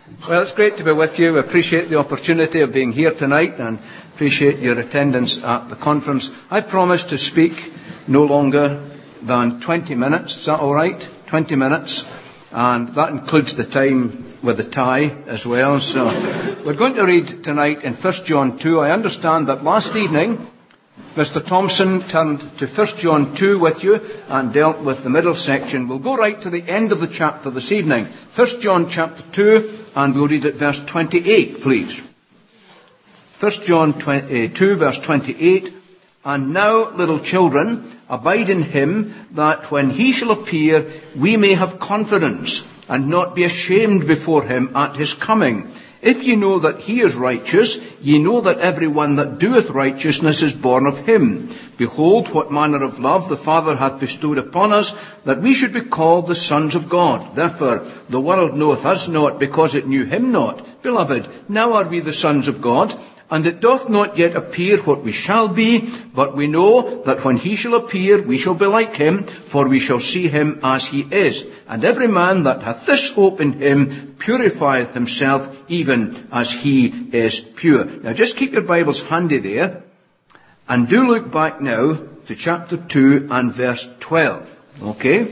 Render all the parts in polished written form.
Well, it's great to be with you. I appreciate the opportunity of being here tonight and appreciate your attendance at the conference. I promise to speak no longer than 20 minutes. Is that all right? 20 minutes. And that includes the time with the tie as well. So we're going to read tonight in 1 John 2. I understand that last evening Mr. Thompson turned to 1 John 2 with you and dealt with the middle section. We'll go right to the end of the chapter this evening. 1 John chapter 2, and we'll read at verse 28, please. 1 John 2, verse 28. And now, little children, abide in him, that when he shall appear, we may have confidence, and not be ashamed before him at his coming. If ye know that he is righteous, ye know that every one that doeth righteousness is born of him. Behold, what manner of love the Father hath bestowed upon us, that we should be called the sons of God. Therefore the world knoweth us not, because it knew him not. Beloved, now are we the sons of God, and it doth not yet appear what we shall be, but we know that when he shall appear, we shall be like him, for we shall see him as he is. And every man that hath this hope in him purifieth himself, even as he is pure. Now just keep your Bibles handy there, and do look back now to chapter 2 and verse 12. Okay?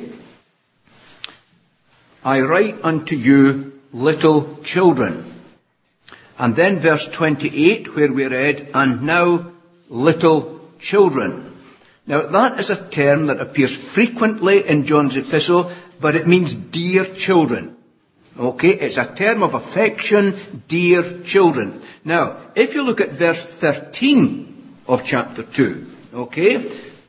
I write unto you, little children. And then verse 28, where we read, and now little children. Now that is a term that appears frequently in John's epistle, but it means dear children. Okay, it's a term of affection, dear children. Now, if you look at verse 13 of chapter 2, okay,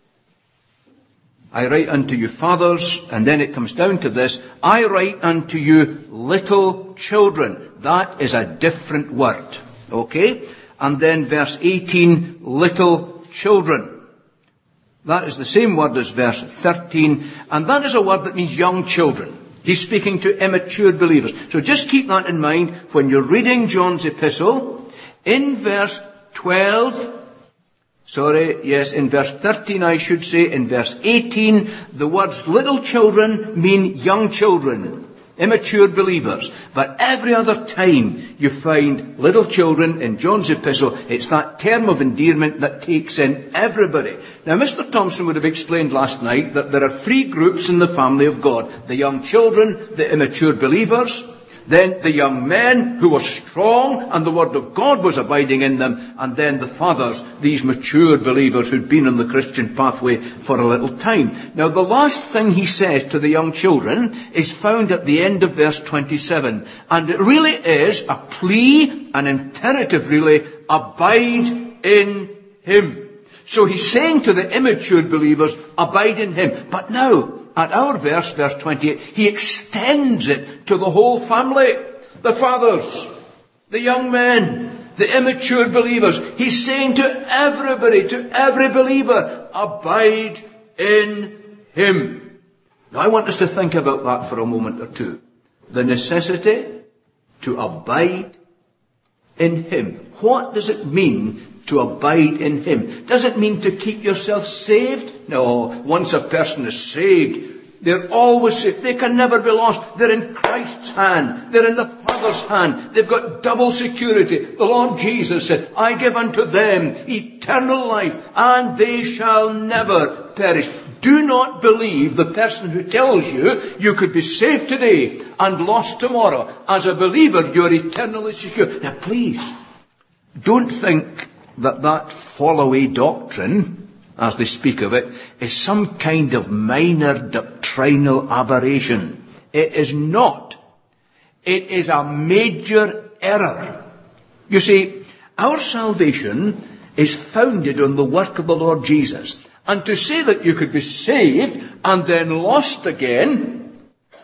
I write unto you fathers, and then it comes down to this, I write unto you little children. That is a different word. Okay? And then verse 18, little children. That is the same word as verse 13, and that is a word that means young children. He's speaking to immature believers. So just keep that in mind when you're reading John's epistle. In verse 12, in verse 13 I should say, in verse 18, the words little children mean young children, immature believers. But every other time you find little children in John's epistle, it's that term of endearment that takes in everybody. Now, Mr. Thompson would have explained last night that there are three groups in the family of God. The young children, the immature believers, then the young men who were strong and the word of God was abiding in them, and then the fathers, these mature believers who'd been on the Christian pathway for a little time. Now the last thing he says to the young children is found at the end of verse 27, and it really is a plea, an imperative really, abide in him. So he's saying to the immature believers, abide in him. But now, at our verse 28, he extends it to the whole family. The fathers, the young men, the immature believers. He's saying to everybody, to every believer, abide in him. Now I want us to think about that for a moment or two. The necessity to abide in him. What does it mean to abide in him? Does it mean to keep yourself saved? No. Once a person is saved, they're always saved. They can never be lost. They're in Christ's hand. They're in the Father's hand. They've got double security. The Lord Jesus said, I give unto them eternal life, and they shall never perish. Do not believe the person who tells you you could be saved today and lost tomorrow. As a believer, you're eternally secure. Now please, don't think that fall-away doctrine, as they speak of it, is some kind of minor doctrinal aberration. It is not. It is a major error. You see, our salvation is founded on the work of the Lord Jesus. And to say that you could be saved and then lost again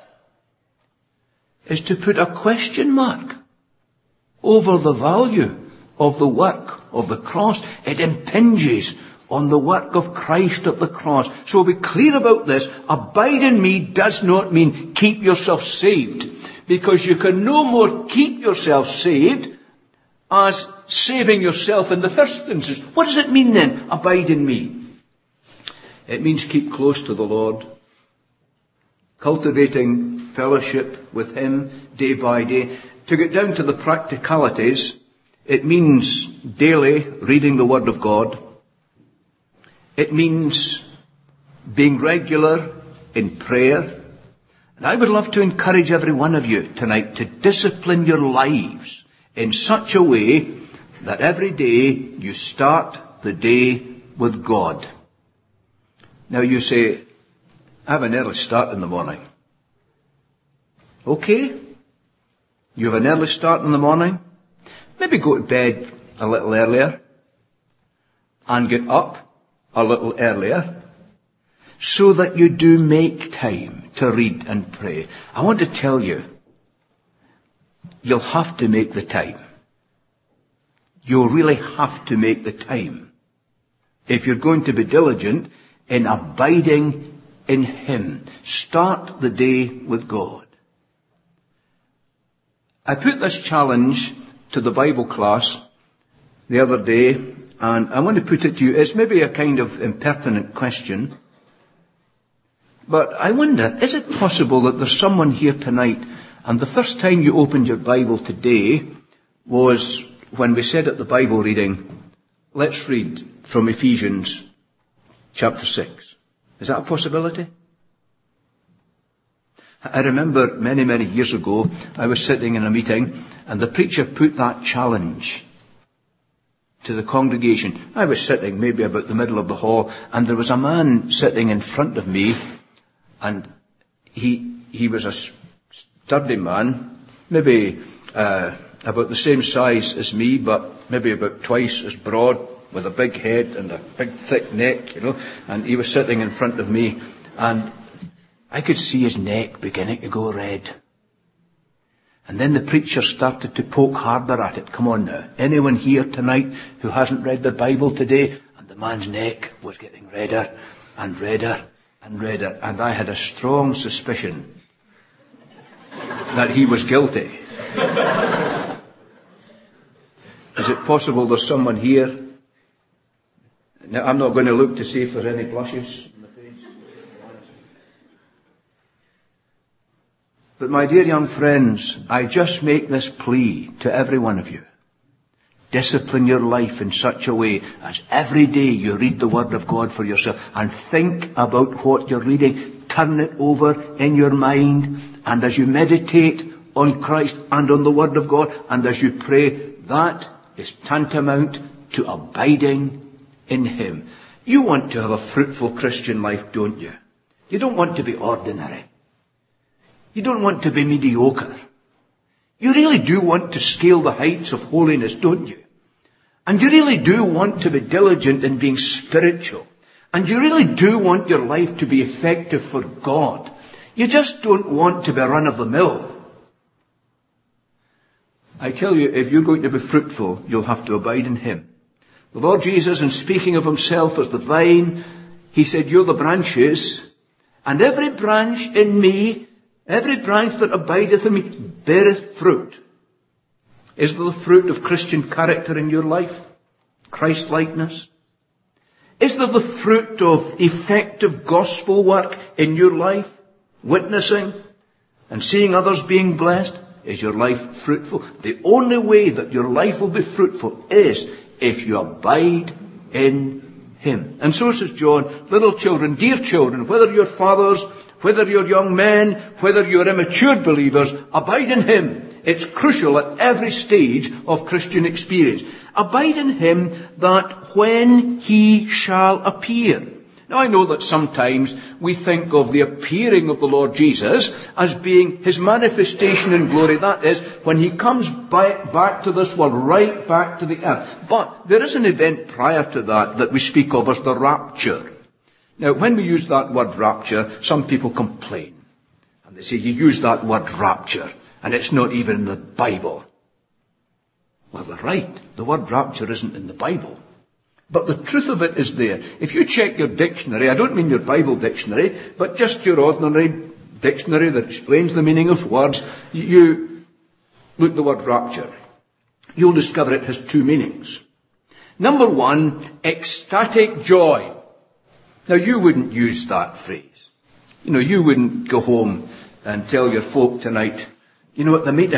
is to put a question mark over the value of the work of the cross. It impinges on the work of Christ at the cross. So be clear about this. Abide in me does not mean keep yourself saved, because you can no more keep yourself saved as saving yourself in the first instance. What does it mean then, abide in me? It means keep close to the Lord, cultivating fellowship with him day by day. to get down to the practicalities, it means daily reading the Word of God. It means being regular in prayer. And I would love to encourage every one of you tonight to discipline your lives in such a way that every day you start the day with God. Now you say, I have an early start in the morning. Okay. You have an early start in the morning. Maybe go to bed a little earlier and get up a little earlier so that you do make time to read and pray. I want to tell you, you'll have to make the time. You'll really have to make the time if you're going to be diligent in abiding in Him. Start the day with God. I put this challenge to the Bible class the other day, and I want to put it to you. It's maybe a kind of impertinent question, but I wonder, is it possible that there's someone here tonight, and the first time you opened your Bible today was when we said at the Bible reading, let's read from Ephesians chapter 6. Is that a possibility? I remember many, many years ago, I was sitting in a meeting and the preacher put that challenge to the congregation. I was sitting maybe about the middle of the hall and there was a man sitting in front of me and he was a sturdy man, maybe about the same size as me, but maybe about twice as broad, with a big head and a big thick neck, and he was sitting in front of me and I could see his neck beginning to go red. And then the preacher started to poke harder at it. Come on now. Anyone here tonight who hasn't read the Bible today? And the man's neck was getting redder and redder and redder. And I had a strong suspicion that he was guilty. Is it possible there's someone here? Now, I'm not going to look to see if there's any blushes. But my dear young friends, I just make this plea to every one of you. Discipline your life in such a way as every day you read the Word of God for yourself and think about what you're reading. Turn it over in your mind, and as you meditate on Christ and on the Word of God and as you pray, that is tantamount to abiding in Him. You want to have a fruitful Christian life, don't you? You don't want to be ordinary. You don't want to be mediocre. You really do want to scale the heights of holiness, don't you? And you really do want to be diligent in being spiritual. And you really do want your life to be effective for God. You just don't want to be run-of-the-mill. I tell you, if you're going to be fruitful, you'll have to abide in Him. The Lord Jesus, in speaking of Himself as the vine, He said, you're the branches, and every branch in me, every branch that abideth in me, beareth fruit. Is there the fruit of Christian character in your life? Christ-likeness? Is there the fruit of effective gospel work in your life? Witnessing and seeing others being blessed? Is your life fruitful? The only way that your life will be fruitful is if you abide in Him. And so says John, little children, dear children, whether you're fathers, whether you're young men, whether you're immature believers, abide in Him. It's crucial at every stage of Christian experience. Abide in Him that when He shall appear. Now I know that sometimes we think of the appearing of the Lord Jesus as being His manifestation in glory. That is, when He comes back to this world, right back to the earth. But there is an event prior to that we speak of as the rapture. Now, when we use that word rapture, some people complain. And they say, you use that word rapture, and it's not even in the Bible. Well, they're right. The word rapture isn't in the Bible. But the truth of it is there. If you check your dictionary, I don't mean your Bible dictionary, but just your ordinary dictionary that explains the meaning of words, you look at the word rapture. You'll discover it has two meanings. Number one, ecstatic joy. Now, you wouldn't use that phrase. You wouldn't go home and tell your folk tonight, at the meeting,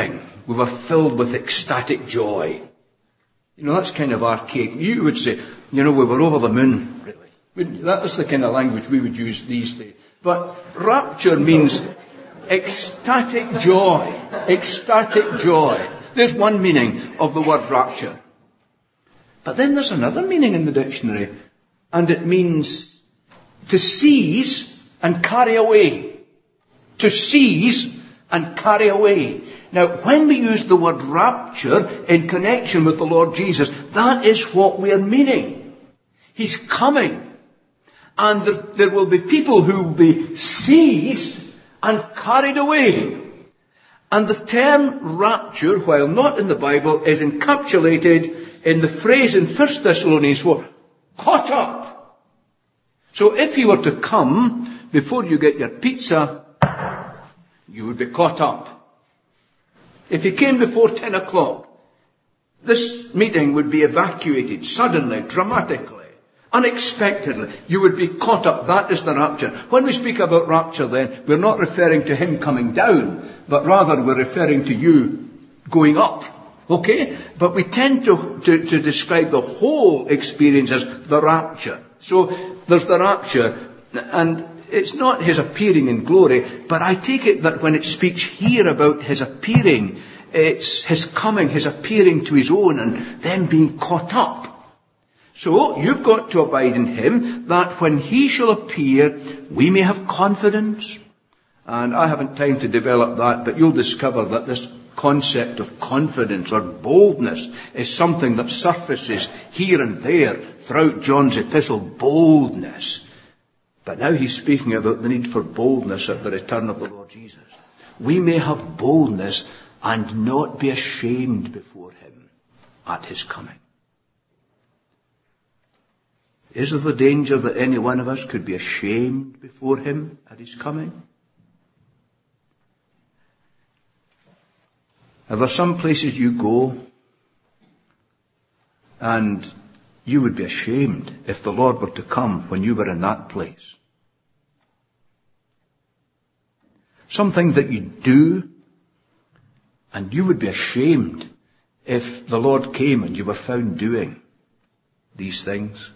we were filled with ecstatic joy. You know, that's kind of archaic. You would say, you know, we were over the moon, really. That's the kind of language we would use these days. But rapture means ecstatic joy. Ecstatic joy. There's one meaning of the word rapture. But then there's another meaning in the dictionary, and it means to seize and carry away. To seize and carry away. Now, when we use the word rapture in connection with the Lord Jesus, that is what we're meaning. He's coming. And there will be people who will be seized and carried away. And the term rapture, while not in the Bible, is encapsulated in the phrase in 1 Thessalonians 4, caught up. So if he were to come before you get your pizza, you would be caught up. If he came before 10 o'clock, this meeting would be evacuated suddenly, dramatically, unexpectedly. You would be caught up. That is the rapture. When we speak about rapture then, we're not referring to him coming down, but rather we're referring to you going up. Okay? But we tend to describe the whole experience as the rapture. So there's the rapture, and it's not his appearing in glory, but I take it that when it speaks here about his appearing, it's his coming, his appearing to his own, and then being caught up. So you've got to abide in him, that when he shall appear, we may have confidence. And I haven't time to develop that, but you'll discover that this concept of confidence or boldness is something that surfaces here and there throughout John's epistle. Boldness. But now he's speaking about the need for boldness at the return of the Lord Jesus. We may have boldness and not be ashamed before him at his coming. Is there the danger that any one of us could be ashamed before him at his coming? Are there some places you go and you would be ashamed if the Lord were to come when you were in that place? Something that you do, and you would be ashamed if the Lord came and you were found doing these things.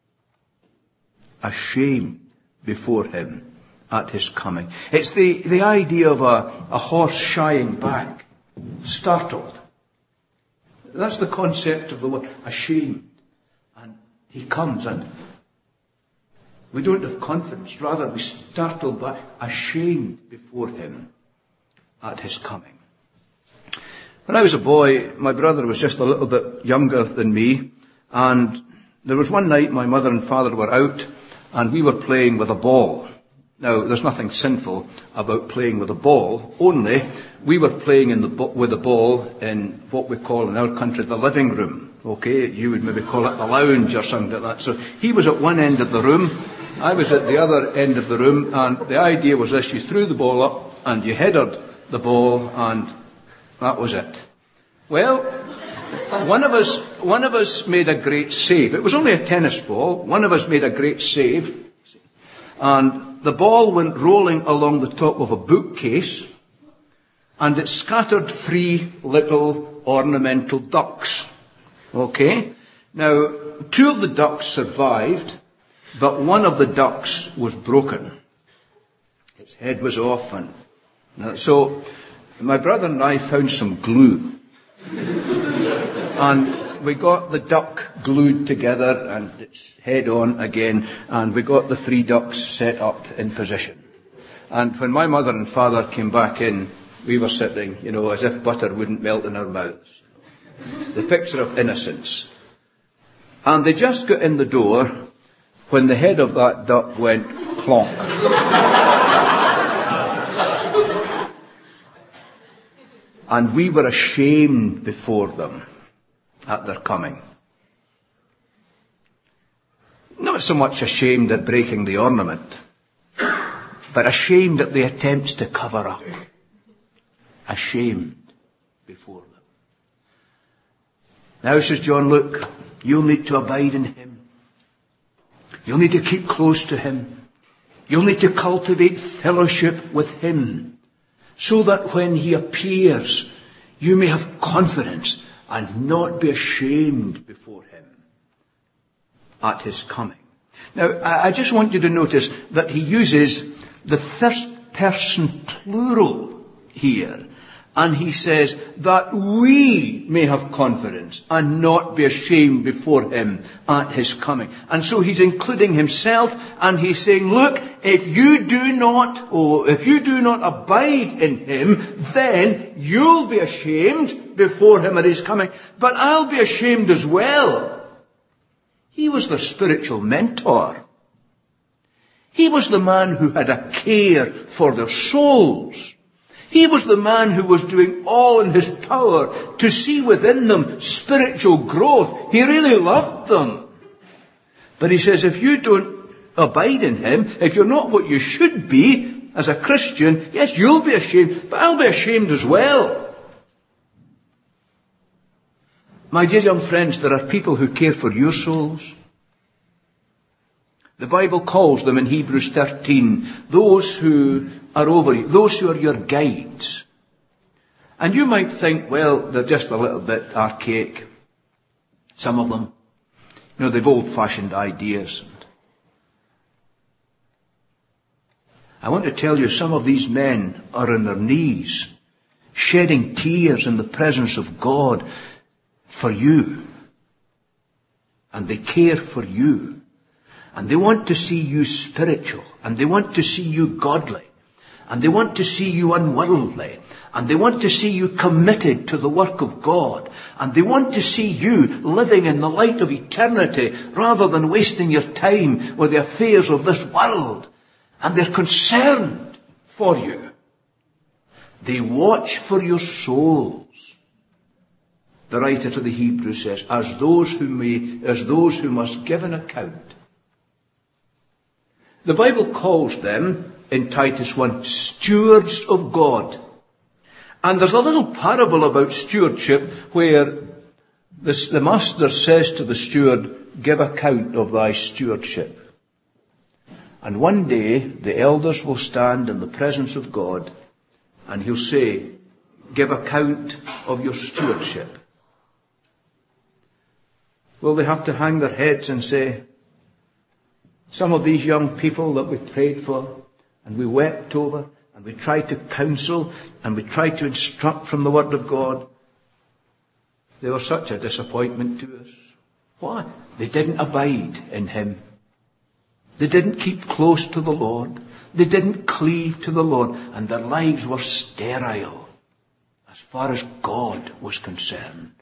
Ashamed before him at his coming. It's the idea of a horse shying back, startled. That's the concept of the word ashamed. And he comes and we don't have confidence. Rather, we startle back, ashamed before him at his coming. When I was a boy, my brother was just a little bit younger than me, and there was one night my mother and father were out, and we were playing with a ball. Now, there's nothing sinful about playing with a ball, only we were playing with a ball in what we call in our country the living room. Okay, you would maybe call it the lounge or something like that. So he was at one end of the room, I was at the other end of the room, and the idea was this: you threw the ball up and you headed the ball, and that was it. Well, one of us made a great save. It was only a tennis ball. One of us made a great save, and the ball went rolling along the top of a bookcase, and it scattered 3 little ornamental ducks. Okay? Now, 2 of the ducks survived, but one of the ducks was broken. Its head was off, and so my brother and I found some glue. And we got the duck glued together and its head on again, and we got the 3 ducks set up in position. And when my mother and father came back in, we were sitting, as if butter wouldn't melt in our mouths. The picture of innocence. And they just got in the door when the head of that duck went clonk. And we were ashamed before them at their coming. Not so much ashamed at breaking the ornament, but ashamed at the attempts to cover up. Ashamed before them. Now, says John, look, you'll need to abide in him. You'll need to keep close to him. You'll need to cultivate fellowship with him, so that when he appears, you may have confidence and not be ashamed before him at his coming. Now, I just want you to notice that he uses the first person plural here. And he says that we may have confidence and not be ashamed before him at his coming. And so he's including himself, and he's saying, look, if you do not abide in him, then you'll be ashamed before him at his coming. But I'll be ashamed as well. He was their spiritual mentor. He was the man who had a care for their souls. He was the man who was doing all in his power to see within them spiritual growth. He really loved them. But he says, if you don't abide in him, if you're not what you should be as a Christian, yes, you'll be ashamed, but I'll be ashamed as well. My dear young friends, there are people who care for your souls. The Bible calls them in Hebrews 13, those who are over you, those who are your guides. And you might think, well, they're just a little bit archaic. Some of them. You know, they've old-fashioned ideas. I want to tell you, some of these men are on their knees, shedding tears in the presence of God for you. And they care for you. And they want to see you spiritual. And they want to see you godly. And they want to see you unworldly. And they want to see you committed to the work of God. And they want to see you living in the light of eternity rather than wasting your time with the affairs of this world. And they're concerned for you. They watch for your souls. The writer to the Hebrews says, as those who must give an account. The Bible calls them, in Titus 1, stewards of God. And there's a little parable about stewardship where the master says to the steward, give account of thy stewardship. And one day the elders will stand in the presence of God and he'll say, give account of your stewardship. Will they have to hang their heads and say, some of these young people that we prayed for and we wept over and we tried to counsel and we tried to instruct from the Word of God, they were such a disappointment to us. Why? They didn't abide in Him. They didn't keep close to the Lord. They didn't cleave to the Lord. And their lives were sterile as far as God was concerned.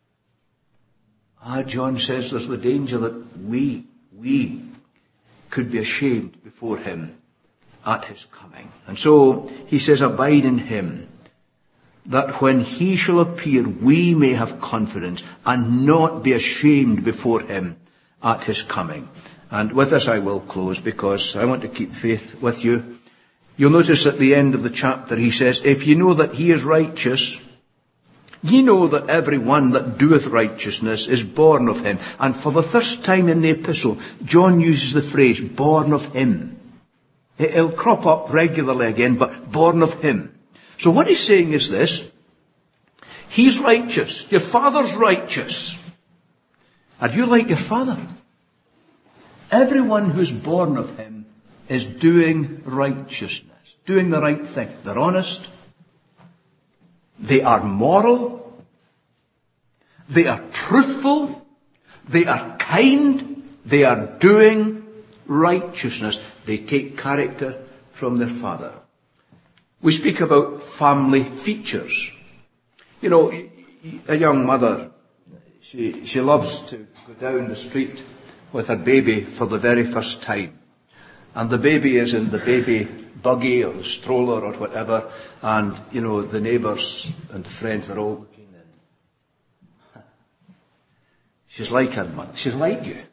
John says there's the danger that we could be ashamed before Him at His coming. And so he says, abide in Him, that when He shall appear, we may have confidence and not be ashamed before Him at His coming. And with this I will close because I want to keep faith with you. You'll notice at the end of the chapter he says, if ye know that He is righteous, ye know that every one that doeth righteousness is born of Him. And for the first time in the epistle, John uses the phrase, born of Him. It'll crop up regularly again, but born of Him. So what he's saying is this, He's righteous. Your Father's righteous. Are you like your Father? Everyone who's born of Him is doing righteousness, doing the right thing. They're honest. They are moral. They are truthful. They are kind. They are doing righteousness. They take character from their Father. We speak about family features. You know, a young mother, she loves to go down the street with her baby for the very first time. And the baby is in the baby buggy or the stroller or whatever. And, you know, the neighbours and the friends are all looking in. She's like her mother. She's like you.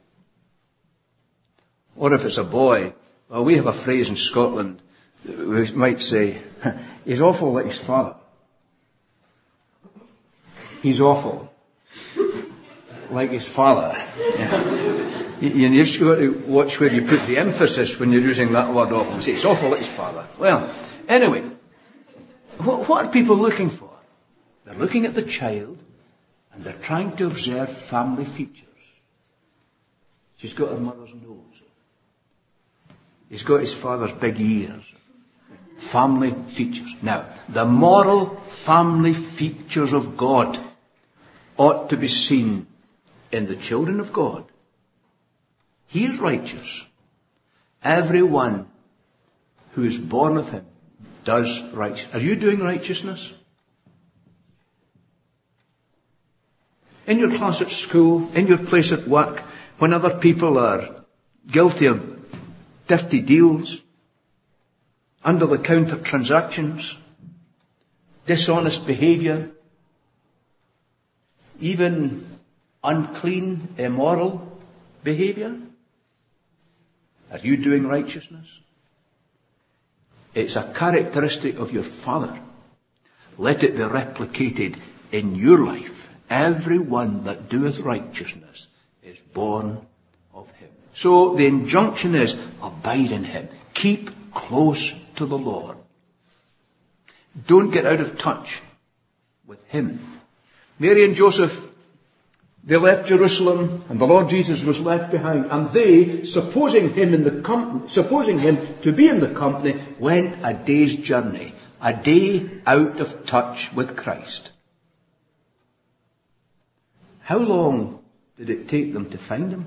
Or if it's a boy, well, we have a phrase in Scotland, we might say, he's awful like his father. He's awful like his father. Yeah. You've just got to watch where you put the emphasis when you're using that word awful. Say, it's awful like his father. Well, anyway, what are people looking for? They're looking at the child and they're trying to observe family features. She's got her mother's nose. He's got his father's big ears. Family features. Now, the moral family features of God ought to be seen in the children of God. He is righteous. Everyone who is born of him does righteousness. Are you doing righteousness? In your class at school, in your place at work, when other people are guilty of dirty deals, under-the-counter transactions, dishonest behaviour, even unclean, immoral behaviour, are you doing righteousness? It's a characteristic of your Father. Let it be replicated in your life. Everyone that doeth righteousness is born of him. So the injunction is, abide in him. Keep close to the Lord. Don't get out of touch with him. Mary and Joseph, they left Jerusalem and the Lord Jesus was left behind, and they, supposing him to be in the company, went a day's journey, a day out of touch with Christ. How long did it take them to find him?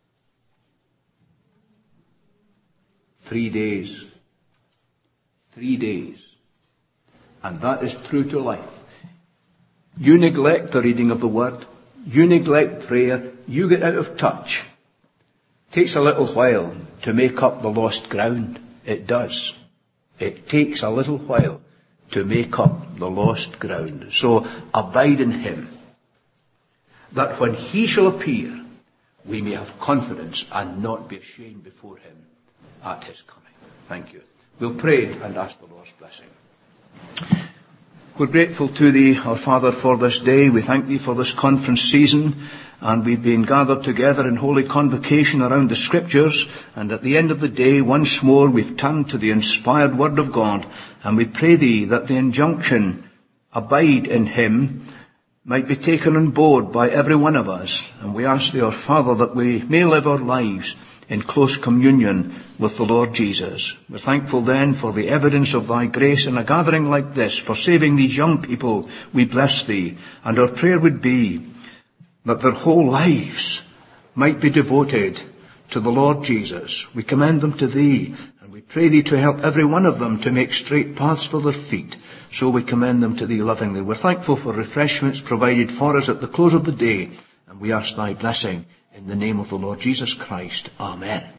3 days. 3 days. And that is true to life. You neglect the reading of the Word. You neglect prayer. You get out of touch. It takes a little while to make up the lost ground. It does. It takes a little while to make up the lost ground. So abide in him, that when he shall appear, we may have confidence and not be ashamed before him at his coming. Thank you. We'll pray and ask the Lord's blessing. We're grateful to thee, our Father, for this day. We thank thee for this conference season, and we've been gathered together in holy convocation around the Scriptures, and at the end of the day, once more, we've turned to the inspired Word of God, and we pray thee that the injunction, abide in him, might be taken on board by every one of us. And we ask thee, our Father, that we may live our lives in close communion with the Lord Jesus. We're thankful then for the evidence of thy grace in a gathering like this, for saving these young people. We bless thee, and our prayer would be that their whole lives might be devoted to the Lord Jesus. We commend them to thee, and we pray thee to help every one of them to make straight paths for their feet. So we commend them to thee lovingly. We're thankful for refreshments provided for us at the close of the day, and we ask thy blessing in the name of the Lord Jesus Christ. Amen.